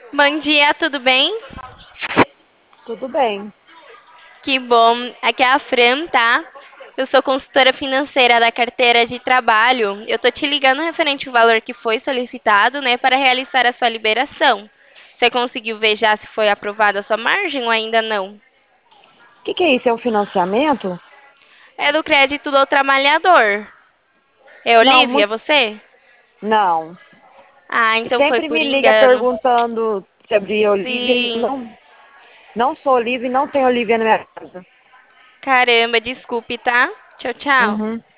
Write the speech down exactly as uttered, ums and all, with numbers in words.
Bom dia, tudo bem? Tudo bem. Que bom. Aqui é a Fran, tá? Eu sou consultora financeira da carteira de trabalho. Eu tô te ligando referente ao valor que foi solicitado, né, para realizar a sua liberação. Você conseguiu ver já se foi aprovada a sua margem ou ainda não? O que, que é isso? É um financiamento? É do crédito do trabalhador. É Não, Olivia, muito. você? Não. Ah, então foi Sempre por me liga engano. perguntando sobre Olivia. E Sim. Não, não sou Olivia e não tem Olivia na minha casa. Caramba, desculpe, tá? Tchau, tchau. Uhum.